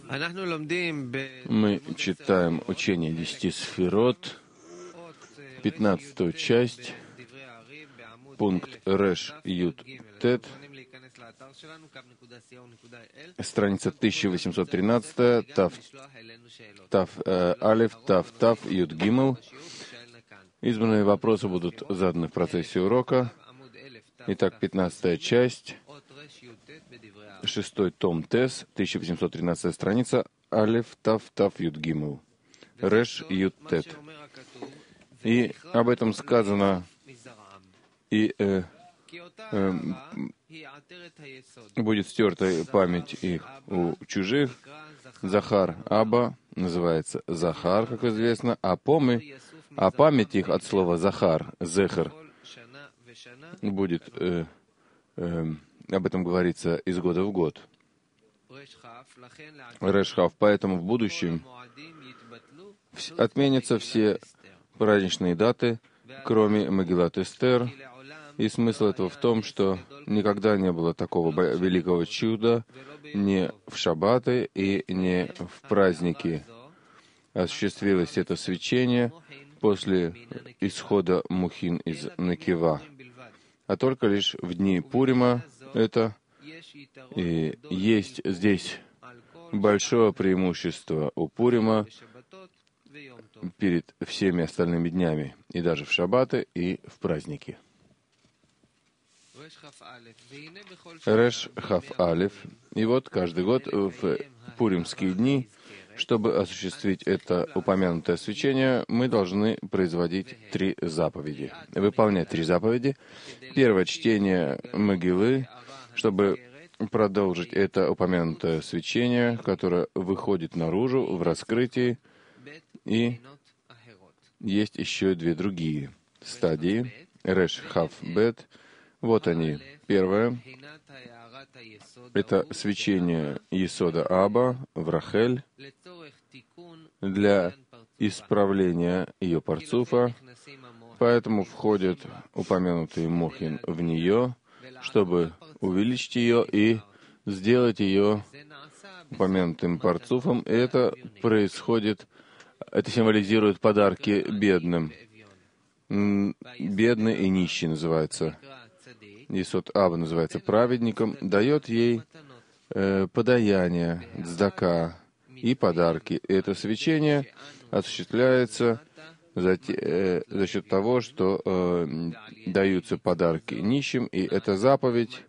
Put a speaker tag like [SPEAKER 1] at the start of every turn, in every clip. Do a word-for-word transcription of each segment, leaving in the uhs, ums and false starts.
[SPEAKER 1] Мы читаем учение десяти сферот, пятнадцатую часть, пункт Реш Ют Тет, страница тысяча восемьсот тринадцать, Тав, тав э, Алиф, Тав, Тав, Ют Гимл. Избранные вопросы будут заданы в процессе урока. Итак, пятнадцатая часть, шестой том Тес, тысяча восемьсот тринадцатая страница, Алиф, Тав, Тав, Ют Гимл, Реш Ют Тет. И об этом сказано, и э, э, будет стерта память их у чужих. Захар Аба называется Захар, как известно, а помы, а память их от слова Захар, Зехер, будет, э, э, об этом говорится из года в год. Решхав, поэтому в будущем отменятся все праздничные даты, кроме Мегилат Эстер. И смысл этого в том, что никогда не было такого великого чуда ни в шаббаты и не в праздники. Осуществилось это свечение после исхода мухин из Некива. А только лишь в дни Пурима это, и есть здесь большое преимущество у Пурима перед всеми остальными днями, и даже в шаббаты, и в праздники. Реш Хав Алиф. И вот каждый год в пуримские дни, чтобы осуществить это упомянутое свечение, мы должны производить три заповеди, выполнять три заповеди. Первое — чтение Мегилы, чтобы продолжить это упомянутое свечение, которое выходит наружу в раскрытии. И есть еще две другие стадии. Реш Хав Бет. Вот они. Первое — это свечение Есода Аба в Рахель для исправления ее парцуфа. Поэтому входят упомянутые мохин в нее, чтобы увеличить ее и сделать ее упомянутым парцуфом. И это происходит, это символизирует подарки бедным. Бедный и нищий называется. Есод Аба называется праведником, дает ей э, подаяние, цдака и подарки. И это свечение осуществляется за, э, за счет того, что э, даются подарки нищим, и эта заповедь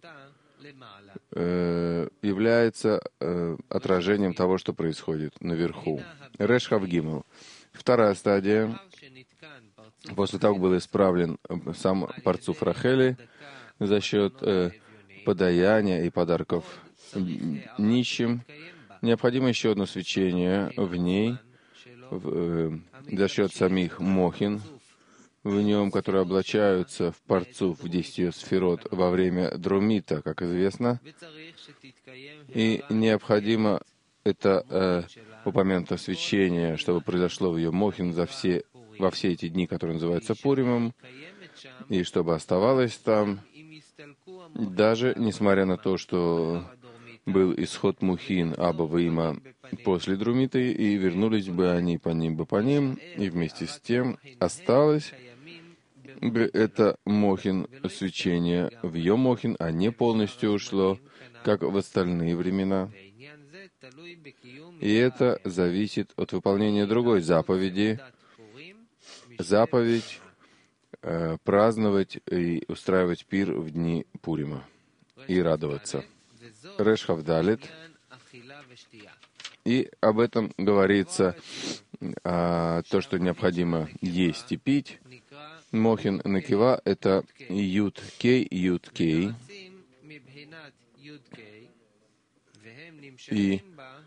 [SPEAKER 1] э, является э, отражением того, что происходит наверху. Реш Хав Гимл. Вторая стадия. После того, как был исправлен сам парцуф Рахели, за счет э, подаяния и подарков нищим, необходимо еще одно свечение в ней, в, э, за счет самих мохин в нем, которые облачаются в парцуф в десять ее сферот во время друмита, как известно. И необходимо это э, упомянутое свечение, чтобы произошло в ее мохин за все, во все эти дни, которые называются Пуримом, и чтобы оставалось там, даже несмотря на то, что был исход мухин Аба Ваима после друмита, и вернулись бы они по ним бы по ним, и вместе с тем осталось бы это мохин свечение в ее мохин, а не полностью ушло, как в остальные времена. И это зависит от выполнения другой заповеди, заповедь э, праздновать и устраивать пир в дни Пурима и радоваться. Реш Хав Далет. И об этом говорится а, то, что необходимо есть и пить. Мохин Некива — это Ют Кей, Ют Кей. И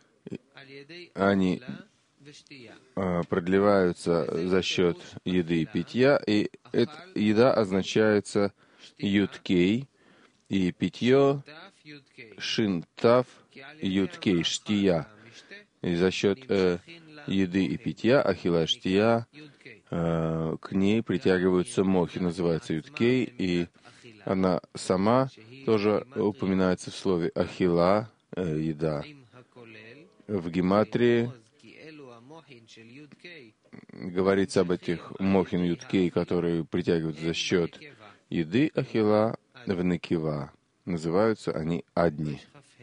[SPEAKER 1] они а, продлеваются за счет еды и питья, и эта еда означается Ют Кей, и питье Шин Тав, Ют Кей, штия. И за счет э, еды и питья, ахила штия, э, к ней притягиваются мохи, называется Ют Кей, и она сама тоже упоминается в слове ахила, э, еда. В гематрии говорится об этих мохин юткей, которые притягивают за счет еды ахила в некива. Называются они адни.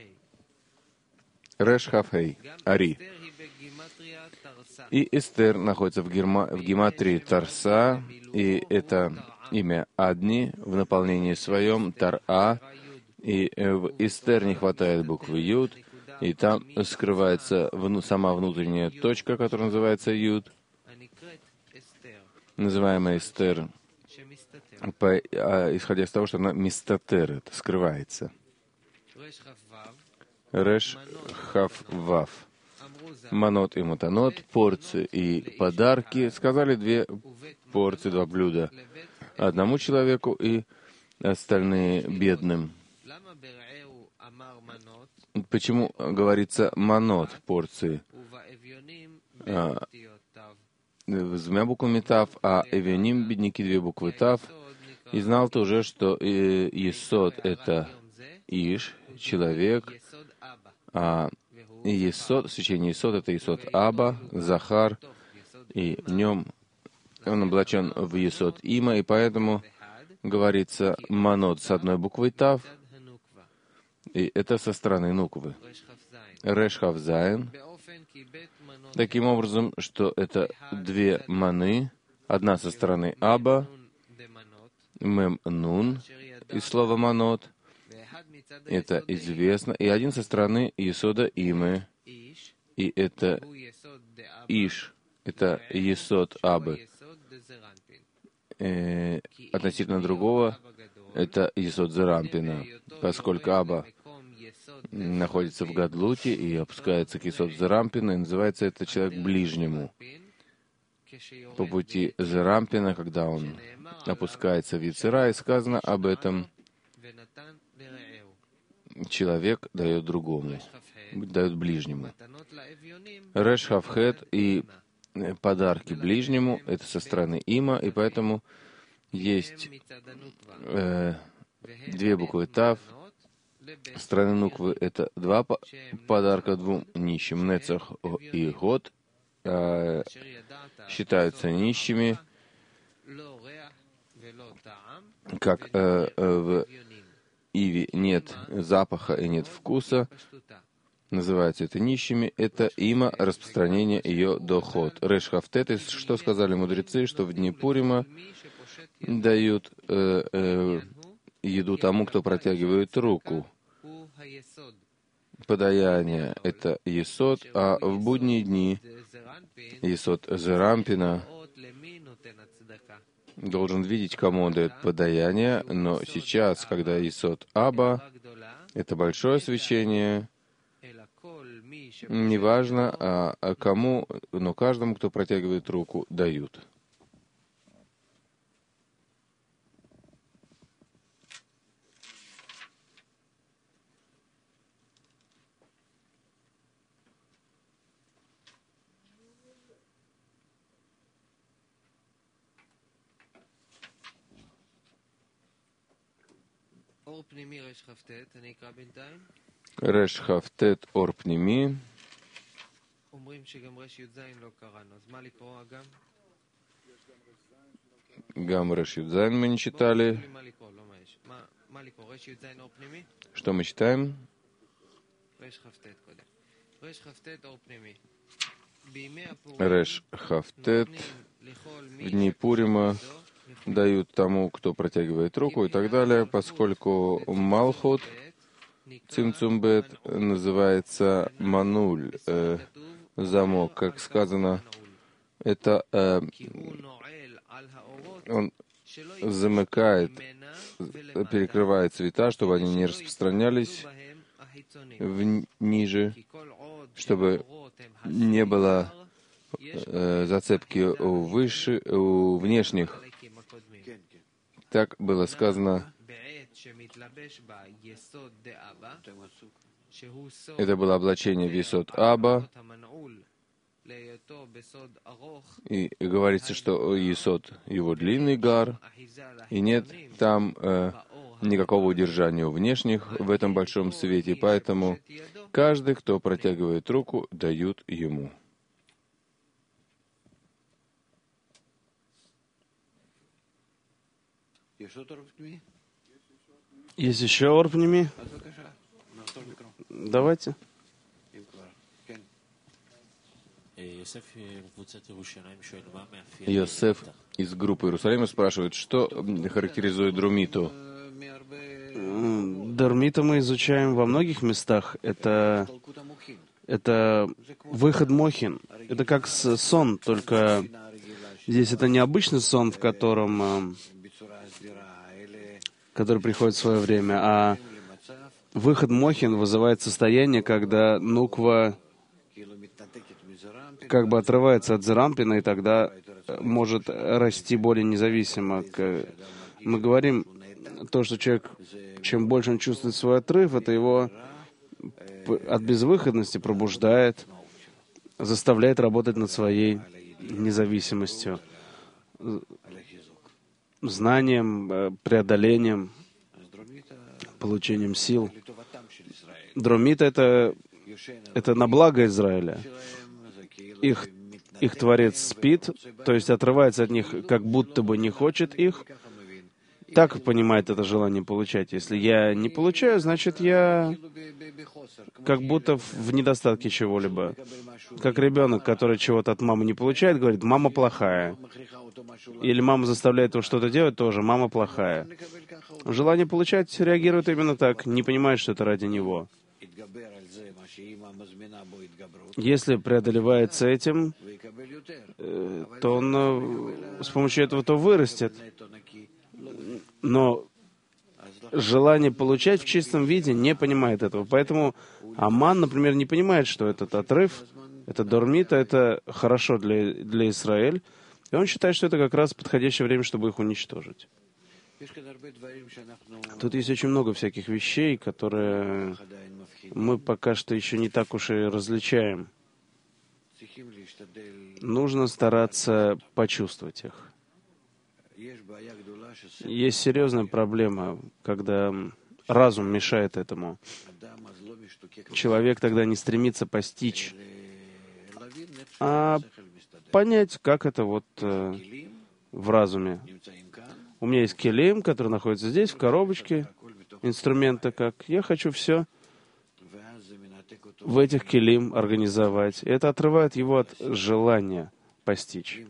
[SPEAKER 1] Реш хафей, ари. И Эстер находится в, герма, в гематрии Тарса, и это имя Адни в наполнении своем Тар-А, и в Эстер не хватает буквы Юд, и там скрывается вну, сама внутренняя точка, которая называется Юд, называемая Эстер, по, а, исходя из того, что она мистатер, это скрывается. Реш хав вав. Манот и матанот, порции и подарки. Сказали две порции, два блюда одному человеку и остальные бедным. Почему говорится манот, порции? А, с двумя буквами тав, а эвионим, бедняки, две буквы тав. И знал ты уже, что Есод — это Иш, человек, а Есод, священный Есод — это Есод Аба, Захар, и в нем он облачен в Есод Има, и поэтому говорится манот с одной буквой тав, и это со стороны нуквы. Реш хавзайн. Таким образом, что это две маны, одна со стороны Аба, мем нун, из слова манот, это известно, и один со стороны Есода Имы, и это Иш, это Есод Абы. Э, относительно другого, это Есод Зерампина, поскольку Аба находится в Гадлуте и опускается к Есод Зерампина, и называется это человек ближнему. По пути Зерампина, когда он опускается в Ецера, и сказано об этом, человек дает другому, дает ближнему. Реш хавхет и подарки ближнему — это со стороны Има, и поэтому есть э, две буквы тав. Со стороны нуквы — это два подарка двум нищим. Нецах и Год э, считаются нищими, как э, в Иве нет запаха и нет вкуса, называется это нищими, это има распространение ее доход. Реш хафтет, что сказали мудрецы, что в дни Пурима дают э, э, еду тому, кто протягивает руку. Подаяние — это есод, а в будние дни есод Зерампина должен видеть, кому он дает подаяние, но сейчас, когда Есод Аба, это большое священие, неважно, а, а кому, но каждому, кто протягивает руку, дают. Реш хафтет ор пними. Гам реш юдзайн мы не читали. Что мы читаем? Реш хафтет. В дни Пурима дают тому, кто протягивает руку и так далее, поскольку Малхут, Цимцумбет, называется Мануль, э, замок, как сказано, это э, он замыкает, перекрывает цвета, чтобы они не распространялись в, ниже, чтобы не было э, зацепки у, выше, у внешних. Так было сказано. Это было облачение в Есод Аба. И говорится, что Есод — его длинный гар, и нет там э, никакого удержания у внешних в этом большом свете. Поэтому Каждый, кто протягивает руку, дают ему.
[SPEAKER 2] Есть еще орпними? Давайте.
[SPEAKER 1] Йосеф из группы Иерусалима спрашивает, что характеризует Друмиту.
[SPEAKER 2] Дормита мы изучаем во многих местах. Это, это выход мохин. Это как сон, только здесь это не обычный сон, в котором, который приходит в свое время, а выход мохин вызывает состояние, когда нуква как бы отрывается от зерампина, и тогда может расти более независимо. Мы говорим то, что человек, чем больше он чувствует свой отрыв, это его от безвыходности пробуждает, заставляет работать над своей независимостью, знанием, преодолением, получением сил. Дромита — это, это на благо Израиля. Их, их Творец спит, то есть отрывается от них, как будто бы не хочет их. Так понимает это желание получать. Если я не получаю, значит, я как будто в недостатке чего-либо. Как ребенок, который чего-то от мамы не получает, говорит: «Мама плохая». Или мама заставляет его что-то делать, тоже «мама плохая». Желание получать реагирует именно так, не понимает, что это ради него. Если преодолевается этим, то он с помощью этого то вырастет. Но желание получать в чистом виде не понимает этого. Поэтому Аман, например, не понимает, что этот отрыв, это дормита, это хорошо для, для Израиля. И он считает, что это как раз подходящее время, чтобы их уничтожить. Тут есть очень много всяких вещей, которые мы пока что еще не так уж и различаем. Нужно стараться почувствовать их. Есть серьезная проблема, когда разум мешает этому. Человек тогда не стремится постичь, а понять, как это вот э, в разуме. У меня есть келим, который находится здесь, в коробочке, инструменты, как я хочу все в этих келим организовать. И это отрывает его от желания постичь.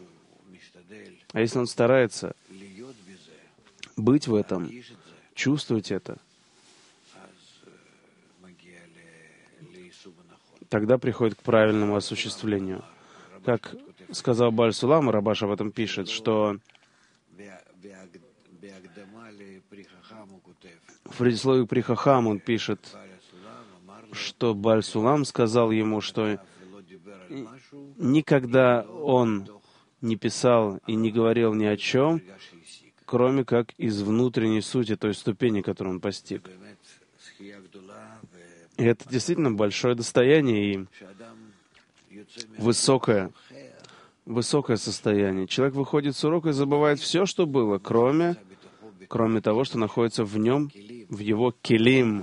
[SPEAKER 2] А если он старается быть в этом, чувствовать это, тогда приходит к правильному осуществлению. Как сказал Бааль Сулам, Рабаш об этом пишет, что в предисловии при Хахам он пишет, что Бааль Сулам сказал ему, что никогда он не писал и не говорил ни о чем, кроме как из внутренней сути, той ступени, которую он постиг. И это действительно большое достояние и высокое, высокое состояние. Человек выходит с урока и забывает все, что было, кроме, кроме того, что находится в нем, в его келим.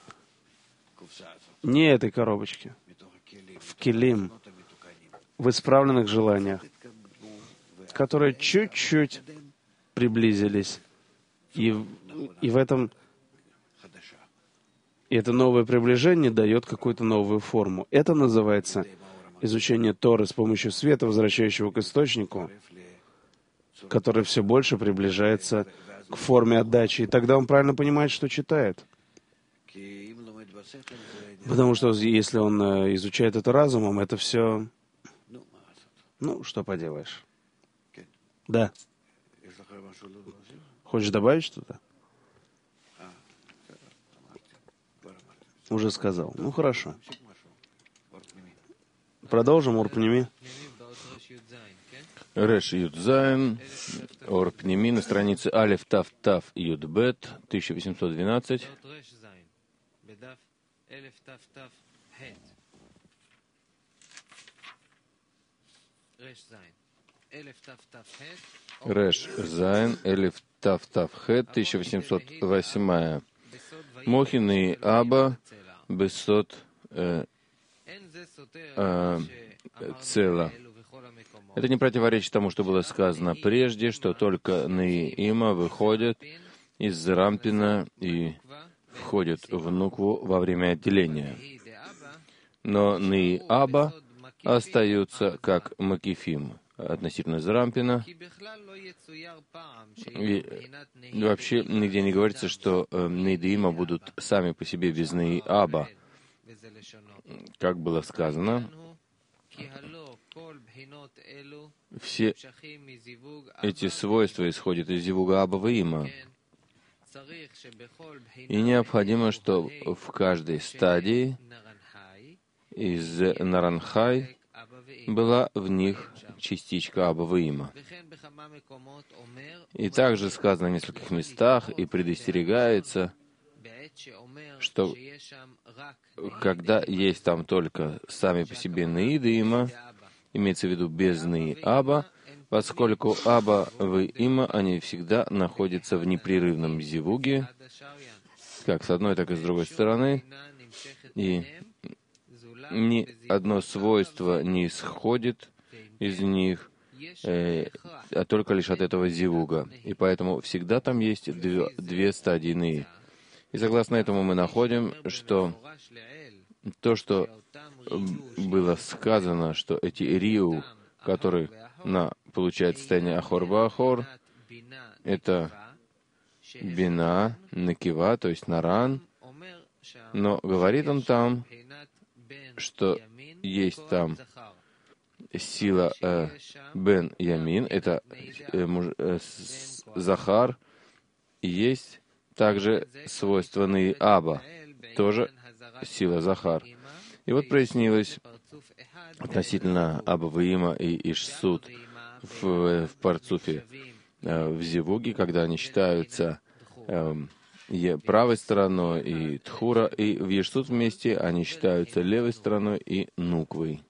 [SPEAKER 2] Не этой коробочке, в келим, в исправленных желаниях, которые чуть-чуть приблизились. И, и в этом и это новое приближение дает какую-то новую форму. Это называется изучение Торы с помощью света, возвращающего к источнику, который все больше приближается к форме отдачи. И тогда он правильно понимает, что читает. Потому что если он изучает это разумом, это все... Ну, что поделаешь. Да. Хочешь добавить что-то? Уже сказал. Ну, хорошо. Продолжим, Орпними.
[SPEAKER 1] Реш Юдзайн, Орпними, на странице Алеф Тав Тав Юдбет, тысяча восемьсот двенадцать. Реш Зайн, Элиф Тав Тав Хет, тысяча восемьсот восемь. Мохин и Аба Бесот э, э, Цела. Это не противоречит тому, что было сказано прежде, что только Неима выходят из Рампина и входят в Нукву во время отделения. Но Неаба остаются как Макифим относительно Зрампина. И вообще нигде не говорится, что э, Нейдеима будут сами по себе без Неаба. Как было сказано, все эти свойства исходят из Зивуга Аба Ваима. И необходимо, что в каждой стадии из Наранхай была в них частичка Аба Ваима. И также сказано в нескольких местах и предостерегается, что когда есть там только сами по себе Неидеима, имеется в виду без Неаба, поскольку Аба Ваима, они всегда находятся в непрерывном зивуге, как с одной, так и с другой стороны, и ни одно свойство не исходит из них, э, а только лишь от этого зивуга. И поэтому всегда там есть две, две стадии Неи. И согласно этому мы находим, что то, что было сказано, что эти Риу, которые на, получают состояние Ахор-Баахор, это Бина, Накива, то есть Наран, но говорит он там, что есть там сила э, Бен Ямин, это э, муж, э, с, Захар, и есть также свойство Неаба, тоже сила Захар. И вот прояснилось относительно Аба Ваима и Ишсут в, в Парцуфе, э, в Зивуге, когда они считаются э, правой стороной и Тхура, и в Ешсут вместе они считаются левой стороной и Нуквой.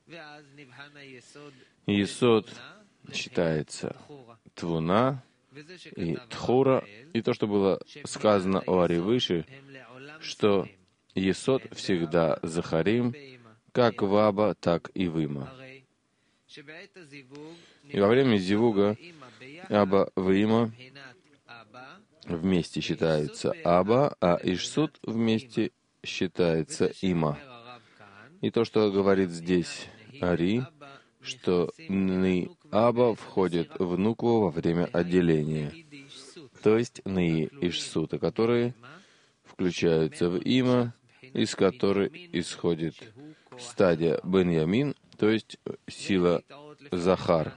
[SPEAKER 1] Есод считается Твуна и Тхура, и то, что было сказано о Ари выше, что Есод всегда Захарим, как в Аба, так и в Има. И во время Зивуга Аба в Има вместе считается Аба, а Ишсут вместе считается Има. И то, что говорит здесь Ари, что Ни Аба входит в Нукву во время отделения, то есть Ни Ишсута, которые включаются в Има, из которой исходит стадия Бен-Ямин, то есть сила Захар.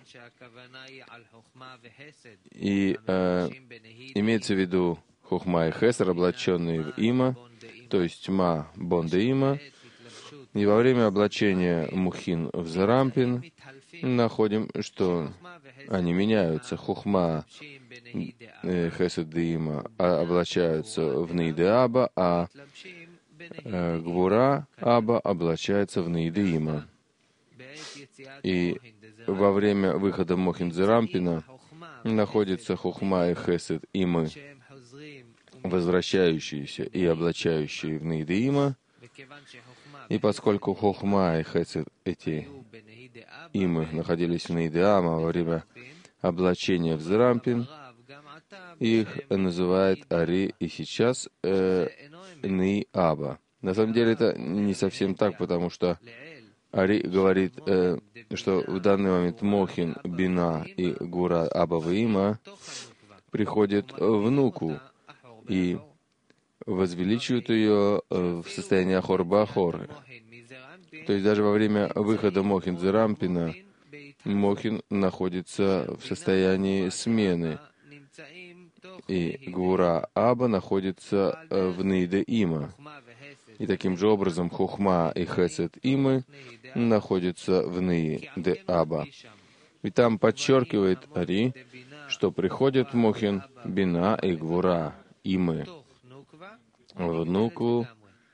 [SPEAKER 1] И э, имеется в виду Хохма и Хесер, облаченные в Има, то есть Ма, Бонда Има. И во время облачения Мухин в Зарампин находим, что они меняются. Хохма, э, Хесед и Има облачаются в Нейде Аба, а э, Гвура Аба облачается в Нейде Има. И во время выхода Мохин Зарампина находятся Хохма и Хесед Имы, возвращающиеся и облачающие в Нейде Има. И поскольку Хохма и Хесед, эти Имы, находились в Нейде Ама во время облачения в Зарампин, их называют Ари и сейчас э, Неаба. На самом деле это не совсем так, потому что Ари говорит, э, что в данный момент Мохин, Бина и Гура Аба Ваима приходят в Нуку и возвеличивают ее в состоянии Ахор-Баахор. То есть даже во время выхода Мохин Зарампина Мохин находится в состоянии смены, и Гвура Аба находится в Нейде Има. И таким же образом Хохма и Хесед Имы находятся в Нейде Аба. И там подчеркивает Ари, что приходят Мохин, Бина и Гвура Имы в Нуку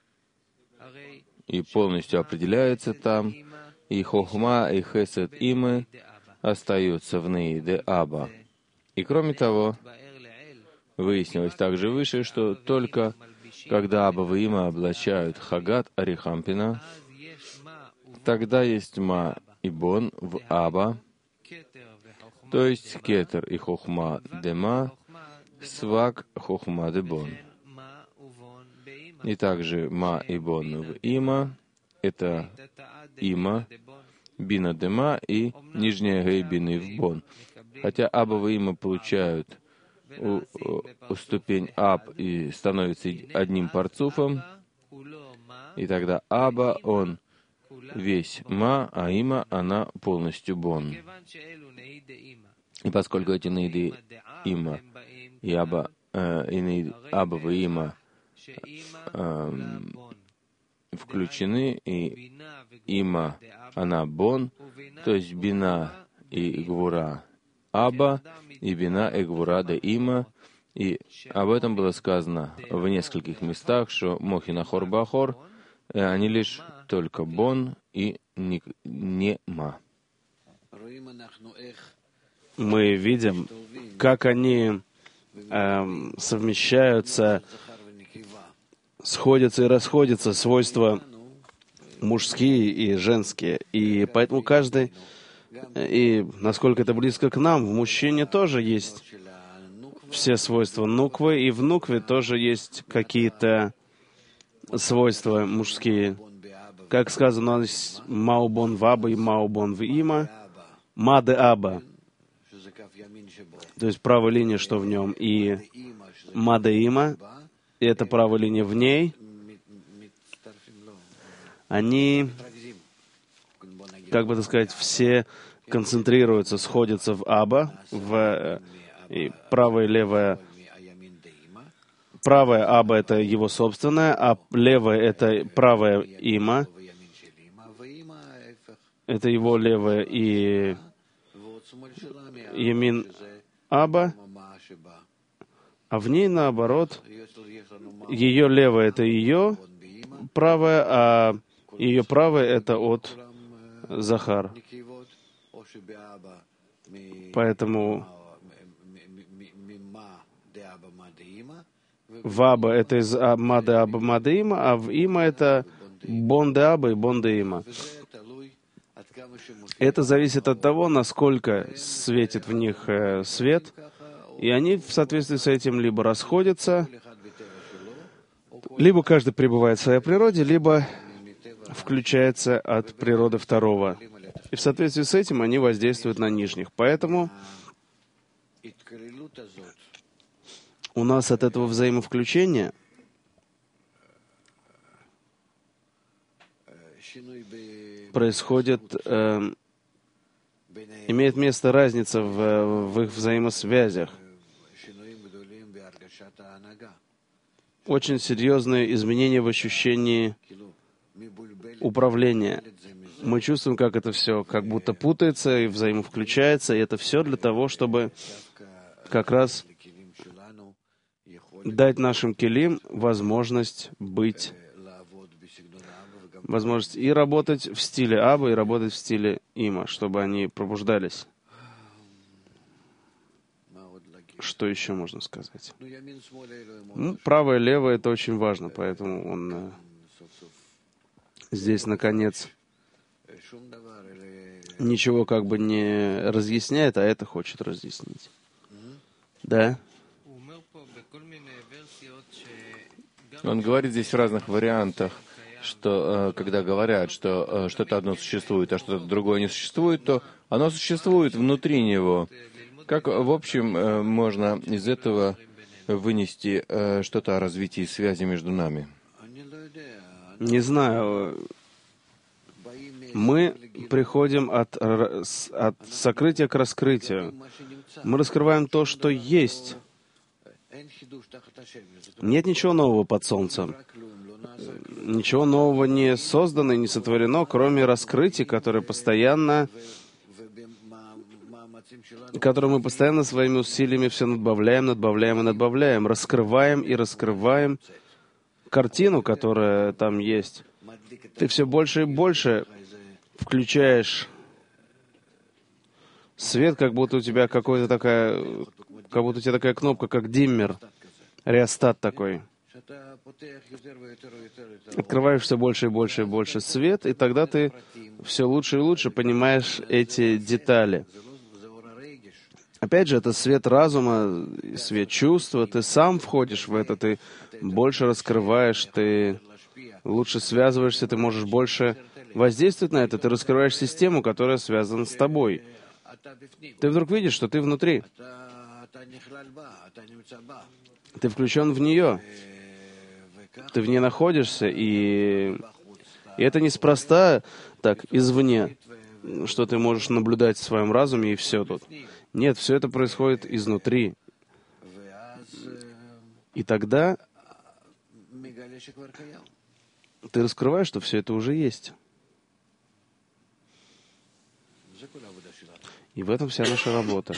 [SPEAKER 1] и полностью определяется там, и Хохма и Хесед Имы остаются в Нейде Аба. И кроме того, выяснилось также выше, что только когда Аба и Има облачают Хагат Арихампина, тогда есть Ма и Бон в Аба, то есть Кетер и Хохма де Ма, Свак Хохма де Бон. И также Ма и Бон в Има, это Има, Бина де Ма и нижняя Гей Бины в Бон. Хотя Аба и Има получают у, у ступень Аб и становятся одним парцуфом, и тогда Аба, он весь Ма, а Има, она полностью Бон. И поскольку эти нейды Има и Аба, э, и нейды Аба и Има э, включены, и Има, она Бон, то есть Бина и Гвура Аба, и Бина и Гвура де Има, и об этом было сказано в нескольких местах, что Мохина Хор Бахор, они лишь только Бон и не, не Ма.
[SPEAKER 2] Мы видим, как они эм, совмещаются, сходятся и расходятся свойства мужские и женские. И поэтому каждый, и насколько это близко к нам, в мужчине тоже есть все свойства нуквы, и в нукве тоже есть какие-то свойства мужские. Как сказано, у нас Маубон в Аба и Маубон в Има, Ма де Аба, то есть правая линия, что в нем, и Ма де Има, и это правая линия в ней, они, как бы так сказать, все концентрируются, сходятся в Аба, в и правая и левая. Правая Аба — это его собственная, а левая — это правая Има. Это его левая и Ямин Аба. А в ней, наоборот, ее левая — это ее правая, а ее правая — это от Захар. Поэтому в Аба это из Ма де Аба Ма де Има, а в Има это Бон де Аба и Бон де Има. Это зависит от того, насколько светит в них э, свет, и они в соответствии с этим либо расходятся, либо каждый пребывает в своей природе, либо включается от природы второго. И в соответствии с этим они воздействуют на нижних. Поэтому у нас от этого взаимовключения происходит, э, имеет место разница в, в их взаимосвязях. Очень серьезные изменения в ощущении управления. Мы чувствуем, как это все как будто путается и взаимовключается, и это все для того, чтобы как раз дать нашим келим возможность быть, возможность и работать в стиле Аба, и работать в стиле Има, чтобы они пробуждались. Что еще можно сказать? Ну, правое и левое — это очень важно, поэтому он э, здесь, наконец, ничего как бы не разъясняет, а это хочет разъяснить. Да?
[SPEAKER 1] Он говорит здесь в разных вариантах, что э, когда говорят, что э, что-то одно существует, а что-то другое не существует, то оно существует внутри него. Как, в общем, э, можно из этого вынести э, что-то о развитии связи между нами?
[SPEAKER 2] Не знаю. Мы приходим от, от сокрытия к раскрытию. Мы раскрываем то, что есть. Нет ничего нового под солнцем. Ничего нового не создано и не сотворено, кроме раскрытий, которые постоянно, которые мы постоянно своими усилиями все надбавляем, надбавляем и надбавляем, раскрываем и раскрываем картину, которая там есть. Ты все больше и больше включаешь свет, как будто у тебя какой-то такая, как будто у тебя такая кнопка, как диммер, реостат такой. открываешь все больше и больше и больше свет, и тогда ты все лучше и лучше понимаешь эти детали. Опять же, это свет разума, свет чувства. Ты сам входишь в это, ты больше раскрываешь, ты лучше связываешься, ты можешь больше воздействовать на это. Ты раскрываешь систему, которая связана с тобой. Ты вдруг видишь, что ты внутри. Ты включен в нее. Ты в ней находишься, и, и это неспроста так, извне, что ты можешь наблюдать в своем разуме, и все тут. Нет, все это происходит изнутри. И тогда ты раскрываешь, что все это уже есть. И в этом вся наша работа.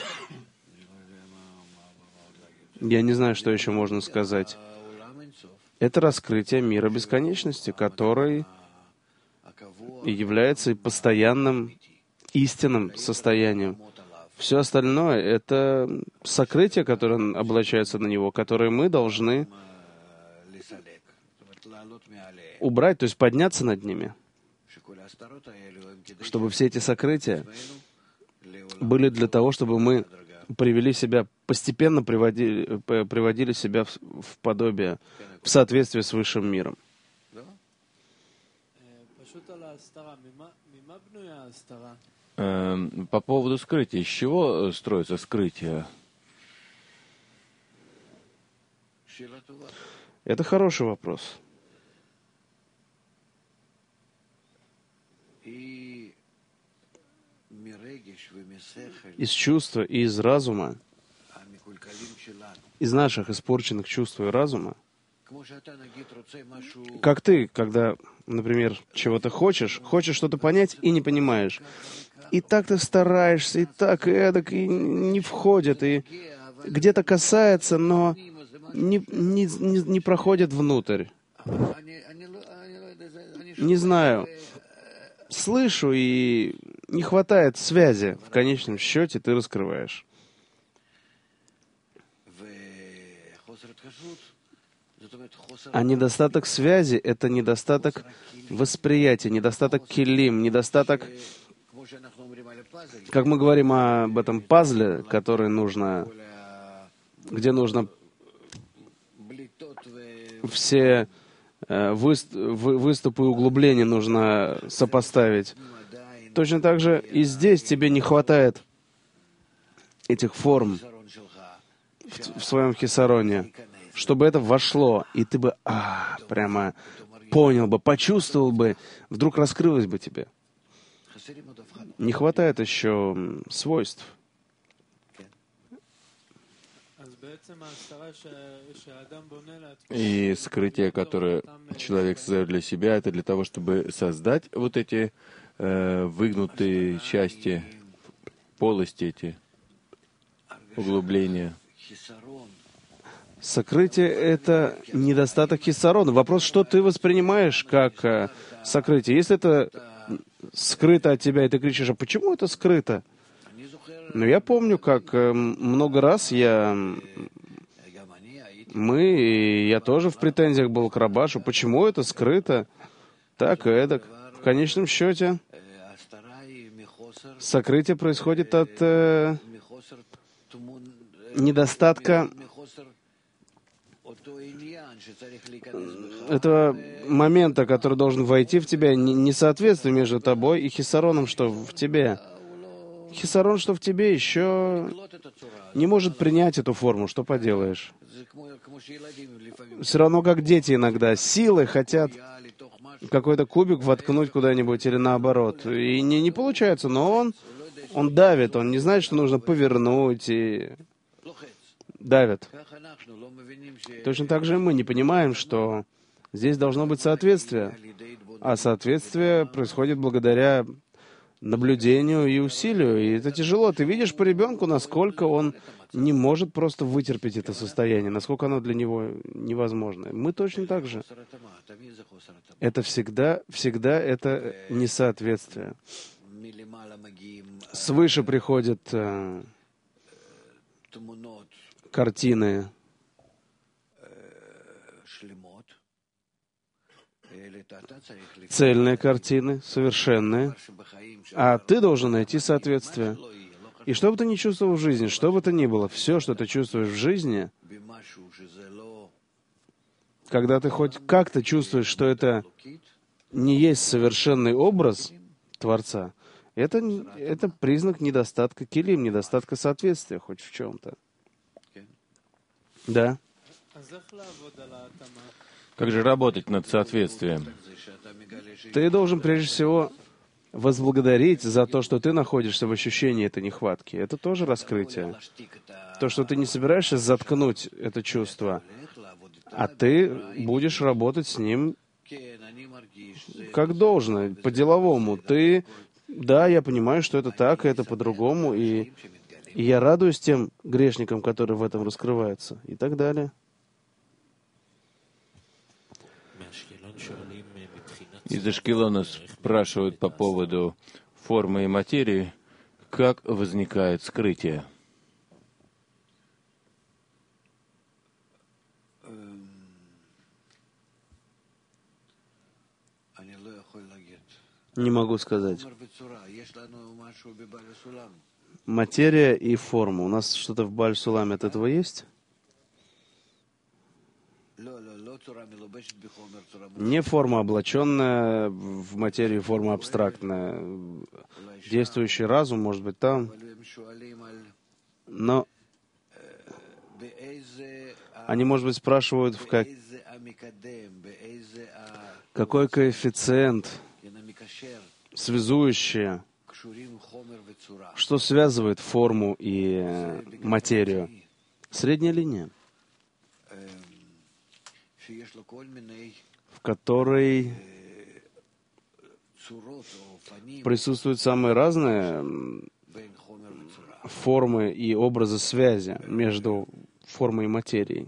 [SPEAKER 2] Я не знаю, что еще можно сказать. Это раскрытие мира бесконечности, который и является постоянным истинным состоянием. Все остальное — это сокрытие, которое облачается на него, которое мы должны убрать, то есть подняться над ними, чтобы все эти сокрытия были для того, чтобы мы привели себя, постепенно приводили, приводили себя в, в подобие, в соответствие с высшим миром.
[SPEAKER 1] По поводу скрытия. Из чего строится скрытие?
[SPEAKER 2] Это хороший вопрос. Из чувства и из разума, из наших испорченных чувств и разума, как ты, когда, например, чего-то хочешь, хочешь что-то понять и не понимаешь. И так ты стараешься, и так, и эдак, и не входит, и где-то касается, но не, не, не, не проходит внутрь. Не знаю. Слышу, и не хватает связи. В конечном счете ты раскрываешь. А недостаток связи — это недостаток восприятия, недостаток килим, недостаток, как мы говорим об этом пазле, который нужно, где нужно все выступы и углубления нужно сопоставить. Точно так же и здесь тебе не хватает этих форм в, в своем хисароне, чтобы это вошло, и ты бы а, прямо понял бы, почувствовал бы, вдруг раскрылось бы тебе. Не хватает еще свойств.
[SPEAKER 1] И скрытие, которое человек создает для себя, это для того, чтобы создать вот эти э, выгнутые части, полости эти, углубления.
[SPEAKER 2] Сокрытие — это недостаток хисарона. Вопрос, что ты воспринимаешь как э, сокрытие. Если это скрыто от тебя, и ты кричишь, а почему это скрыто? Ну, я помню, как э, много раз я... Мы, и я тоже в претензиях был к Рабашу. Почему это скрыто? Так и эдак. В конечном счете, сокрытие происходит от э, недостатка этого момента, который должен войти в тебя, несоответствие между тобой и хисароном, что в тебе. Хисарон, что в тебе, еще не может принять эту форму. Что поделаешь? Все равно, как дети иногда силой хотят какой-то кубик воткнуть куда-нибудь или наоборот. И не, не получается, но он, он давит, он не знает, что нужно повернуть, и давит. Точно так же и мы не понимаем, что здесь должно быть соответствие. А соответствие происходит благодаря наблюдению и усилию. И это тяжело. Ты видишь по ребенку, насколько он не может просто вытерпеть это состояние, насколько оно для него невозможно. Мы точно так же. Это всегда, всегда это несоответствие. Свыше приходят э, картины цельные картины, совершенные, а ты должен найти соответствие. И что бы ты ни чувствовал в жизни, что бы то ни было, все, что ты чувствуешь в жизни, когда ты хоть как-то чувствуешь, что это не есть совершенный образ Творца, это, это признак недостатка килим, недостатка соответствия хоть в чем-то. Да.
[SPEAKER 1] Как же работать над соответствием?
[SPEAKER 2] Ты должен прежде всего возблагодарить за то, что ты находишься в ощущении этой нехватки. Это тоже раскрытие. То, что ты не собираешься заткнуть это чувство, а ты будешь работать с ним как должно, по-деловому. Ты, да, я понимаю, что это так, и это по-другому, и, и я радуюсь тем грешникам, которые в этом раскрываются, и так далее.
[SPEAKER 1] Из Ашкелона спрашивают по поводу формы и материи, как возникает скрытие.
[SPEAKER 2] Не могу сказать. Материя и форма. У нас что-то в Бааль-Суламе от этого есть? Не форма облаченная в материю, форма абстрактная. Действующий разум, может быть, там. Но они, может быть, спрашивают, в как... какой коэффициент связующее, что связывает форму и материю. Средняя линия, в которой присутствуют самые разные формы и образы связи между формой и материей.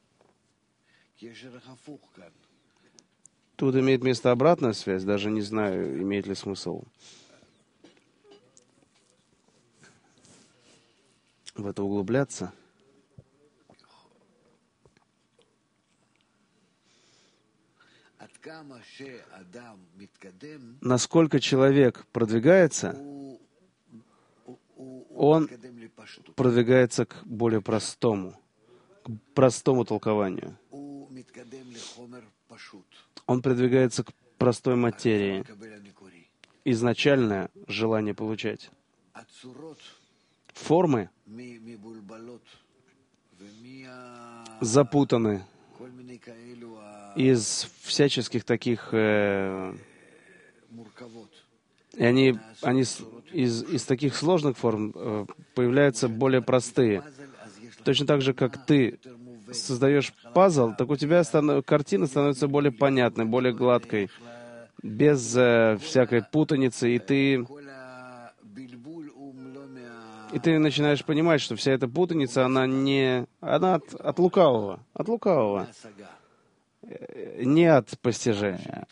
[SPEAKER 2] Тут имеет место обратная связь, даже не знаю, имеет ли смысл в это углубляться. Насколько человек продвигается, он продвигается к более простому, к простому толкованию. Он продвигается к простой материи. Изначальное желание получать. Формы запутаны из всяческих таких... Э, и они, они из, из таких сложных форм э, появляются более простые. Точно так же, как ты создаешь пазл, так у тебя станов... картина становится более понятной, более гладкой, без э, всякой путаницы, и ты... И ты начинаешь понимать, что вся эта путаница, она не... Она от, от лукавого. От лукавого. Не от постижения.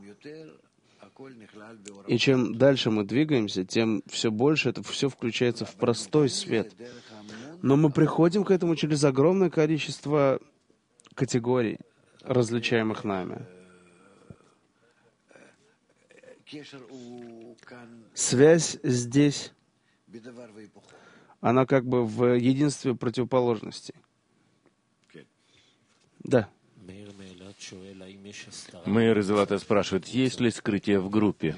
[SPEAKER 2] И чем дальше мы двигаемся, тем все больше это все включается в простой свет. Но мы приходим к этому через огромное количество категорий, различаемых нами. Связь здесь, она как бы в единстве противоположностей. Да.
[SPEAKER 1] Мейер из Элата спрашивает, есть ли скрытие в группе?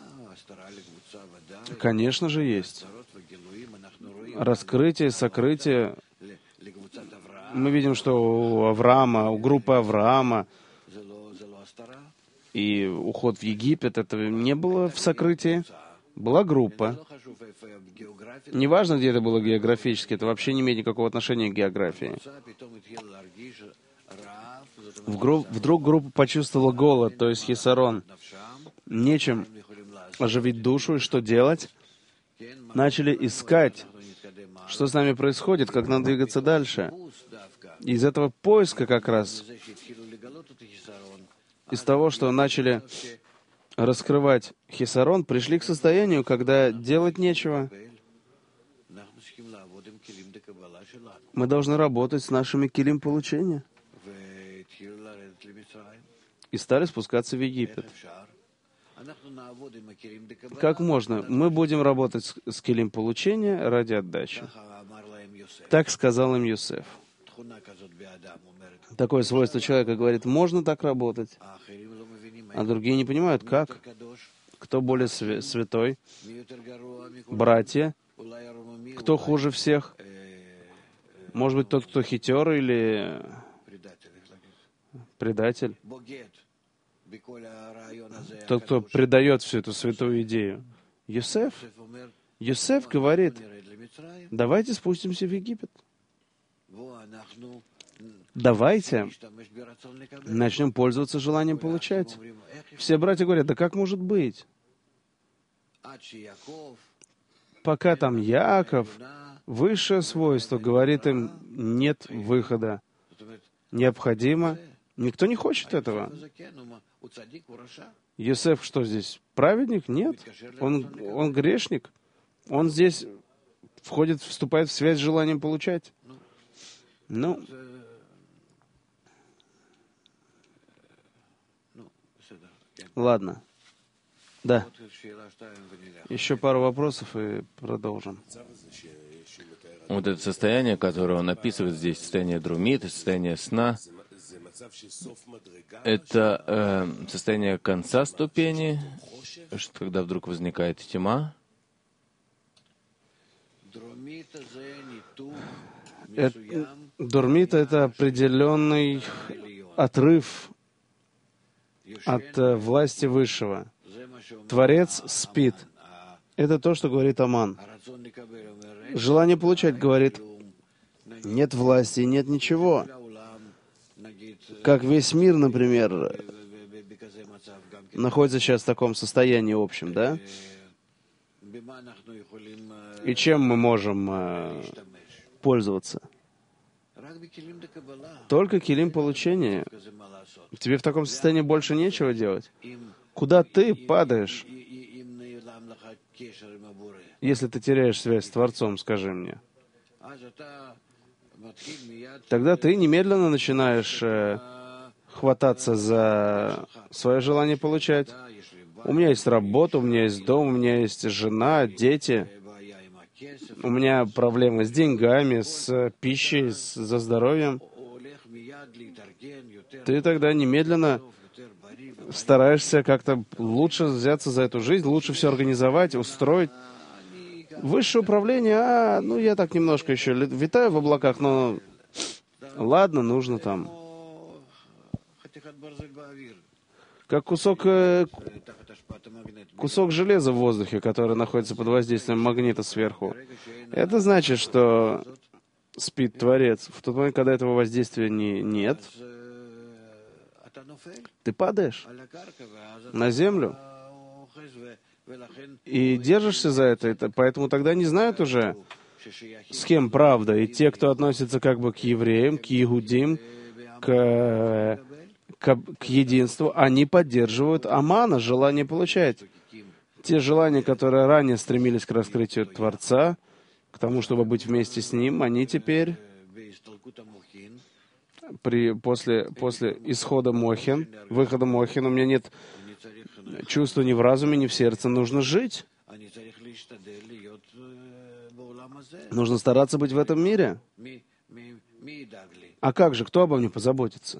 [SPEAKER 2] Конечно же, есть. Раскрытие, сокрытие. Мы видим, что у Авраама, у группы Авраама и уход в Египет, этого не было в сокрытии. Была группа. Неважно, где это было географически, это вообще не имеет никакого отношения к географии. Вдруг группа почувствовала голод, то есть хисарон. Нечем оживить душу, и что делать? Начали искать, что с нами происходит, как нам двигаться дальше. Из этого поиска как раз, из того, что начали раскрывать хисарон, пришли к состоянию, когда делать нечего. Мы должны работать с нашими килим получения. и стали спускаться в Египет. Как можно? Мы будем работать с, с килим получения ради отдачи. Так сказал им Йосеф. Такое свойство человека говорит, можно так работать, а другие не понимают, как. Кто более свя- святой? Братья? Кто хуже всех? Может быть, тот, кто хитер или предатель? Тот, кто предает всю эту святую идею. Йосеф? Йосеф говорит, давайте спустимся в Египет. Давайте начнем пользоваться желанием получать. Все братья говорят, да как может быть? Пока там Яаков, высшее свойство, говорит им, нет выхода. Необходимо. Никто не хочет этого. Йосеф что здесь? Праведник? Нет. Он, он грешник. Он здесь входит, вступает в связь с желанием получать. Ну, ладно. Да. Еще пару вопросов и продолжим.
[SPEAKER 1] Вот это состояние, которое он описывает здесь, состояние друмита, состояние сна, это э, состояние конца ступени, что, когда вдруг возникает тьма.
[SPEAKER 2] Это, дурмита — это определенный отрыв от э, власти Высшего. Творец спит. Это то, что говорит Аман. Желание получать говорит, нет власти, нет ничего. Как весь мир, например, находится сейчас в таком состоянии общем, да? И чем мы можем э, пользоваться? Только килим получения. Тебе в таком состоянии больше нечего делать. Куда ты падаешь, если ты теряешь связь с Творцом, скажи мне? Тогда ты немедленно начинаешь э, хвататься за свое желание получать. У меня есть работа, у меня есть дом, у меня есть жена, дети. У меня проблемы с деньгами, с пищей, с, за здоровьем. Ты тогда немедленно стараешься как-то лучше взяться за эту жизнь, лучше все организовать, устроить. Высшее управление, а, ну я так немножко еще витаю в облаках, но ладно, нужно там. Как кусок, кусок железа в воздухе, который находится под воздействием магнита сверху. Это значит, что спит Творец. В тот момент, когда этого воздействия не, нет, ты падаешь на землю и держишься за это. это. Поэтому тогда не знают уже, с кем правда. И те, кто относится как бы к евреям, к иудим, к, к, к единству, они поддерживают Амана, желание получать. Те желания, которые ранее стремились к раскрытию Творца, к тому, чтобы быть вместе с Ним, они теперь, при, после, после исхода Мохин, выхода Мохин, у меня нет чувства ни в разуме, ни в сердце. Нужно жить. Нужно стараться быть в этом мире. А как же? Кто обо мне позаботится?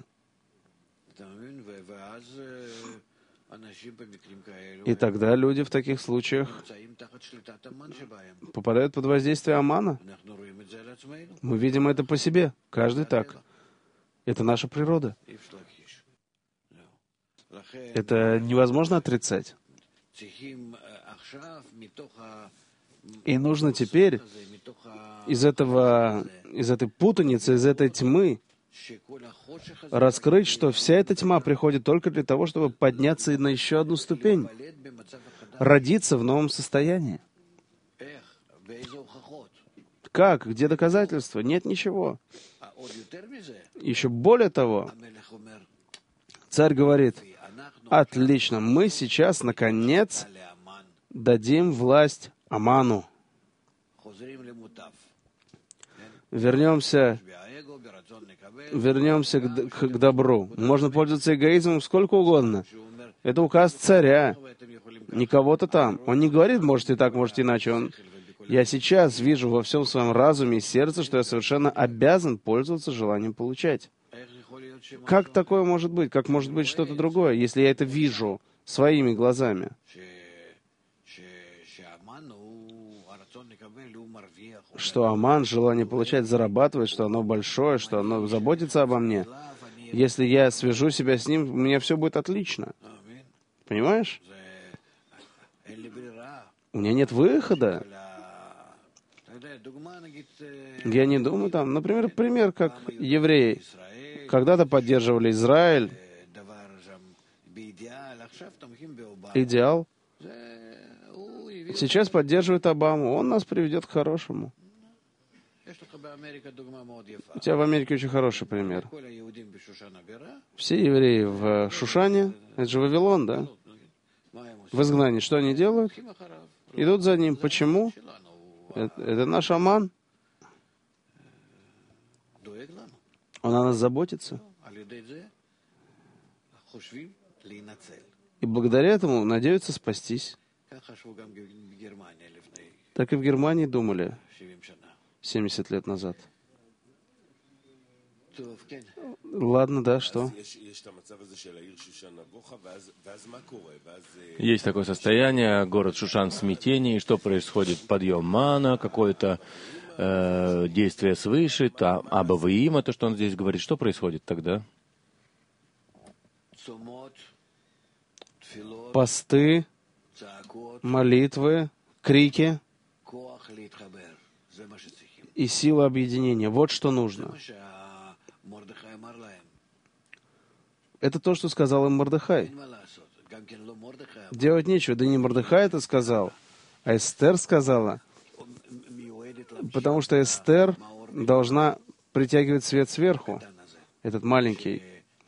[SPEAKER 2] И тогда люди в таких случаях попадают под воздействие Амана. Мы видим это по себе. Каждый так. Это наша природа. Это невозможно отрицать. И нужно теперь из этого, из этой путаницы, из этой тьмы раскрыть, что вся эта тьма приходит только для того, чтобы подняться на еще одну ступень, родиться в новом состоянии. Как? Где доказательства? Нет ничего. Еще более того, царь говорит, отлично, мы сейчас, наконец, дадим власть Аману. вернемся, вернемся к, к, к добру. Можно пользоваться эгоизмом сколько угодно. Это указ царя, не кого-то там. Он не говорит, можете так, можете иначе. Он... Я сейчас вижу во всем своем разуме и сердце, что я совершенно обязан пользоваться желанием получать. Как такое может быть? Как может быть что-то другое, если я это вижу своими глазами? Что Аман, желание получать, зарабатывает, что оно большое, что оно заботится обо мне. Если я свяжу себя с ним, у меня все будет отлично. Понимаешь? У меня нет выхода. Я не думаю там. Например, пример, как евреи когда-то поддерживали Израиль. Идеал. Сейчас поддерживает Обаму. Он нас приведет к хорошему. У тебя в Америке очень хороший пример. Все евреи в Шушане, это же Вавилон, да? В изгнании. Что они делают? Идут за ним. Почему? Это, это наш Аман. Он о нас заботится. И благодаря этому надеются спастись. Так и в Германии думали семьдесят лет назад. Ладно, да, что?
[SPEAKER 1] Есть такое состояние, город Шушан в смятении, что происходит? Подъем мана, какое-то э, действие свыше, та, Абаваима, то, что он здесь говорит. Что происходит тогда?
[SPEAKER 2] Посты, молитвы, крики и сила объединения. Вот что нужно. Это то, что сказал им Мордехай. Делать нечего. Да не Мордехай это сказал, а Эстер сказала. Потому что Эстер должна притягивать свет сверху. Этот маленький.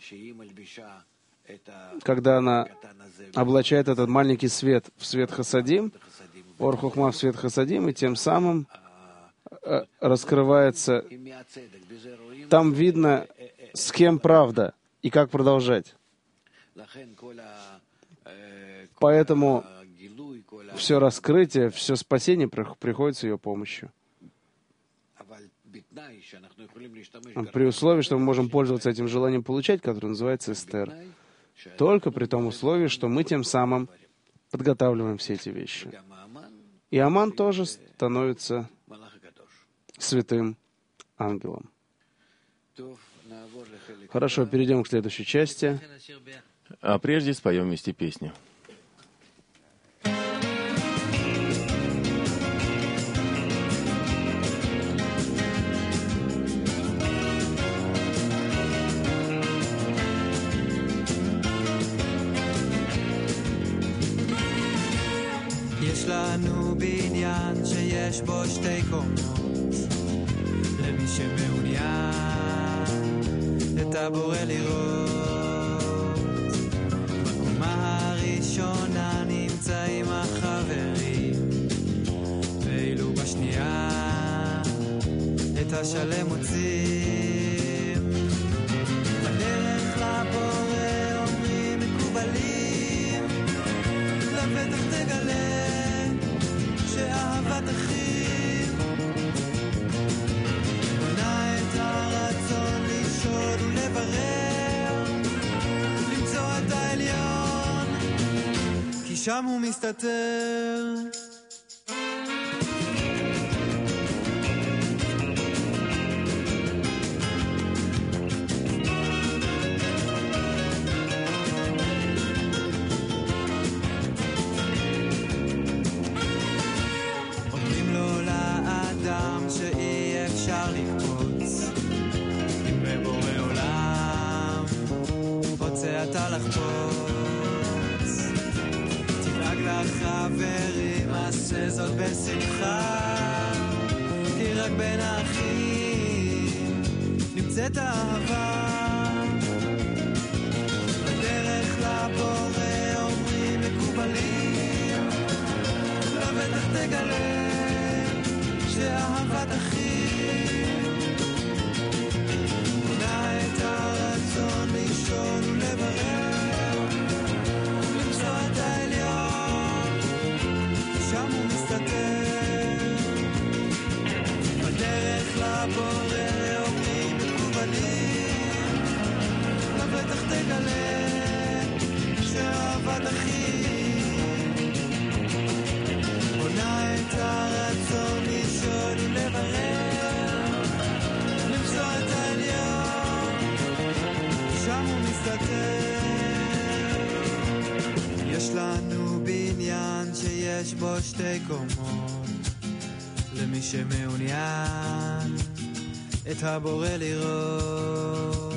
[SPEAKER 2] Когда она облачает этот маленький свет в свет Хасадим, Ор Хохма в свет Хасадим, и тем самым э, раскрывается... Там видно, с кем правда и как продолжать. Поэтому все раскрытие, все спасение приходит с ее помощью. При условии, что мы можем пользоваться этим желанием получать, которое называется Эстер. Только при том условии, что мы тем самым подготавливаем все эти вещи. И Аман тоже становится святым ангелом. Хорошо, перейдем к следующей части.
[SPEAKER 1] А прежде споем вместе песню.
[SPEAKER 3] יש לנו בניין שיש בו שתי קומות, למי שמעוניין את הבורא לראות. בקומה הראשונה נמצאים החברים, ואילו בשנייה את השלם מוצאים. בדרך לבורא אומרים מקובלים, לבטח תגלה שאהבת אחים בונה את הרצון לשאול ולברר, למצוא את העליון, כי שם הוא מסתתר. אתה לחפוץ, תדאג לחברים, עשה זאת בשמחה, כי רק בין האחים נמצאת אהבה. בדרך לבורא אומרים מקובלים, לבטח תגלה שאהבת אחים יש בו שתי קומות, למי שמעוניין את הבורא לראות.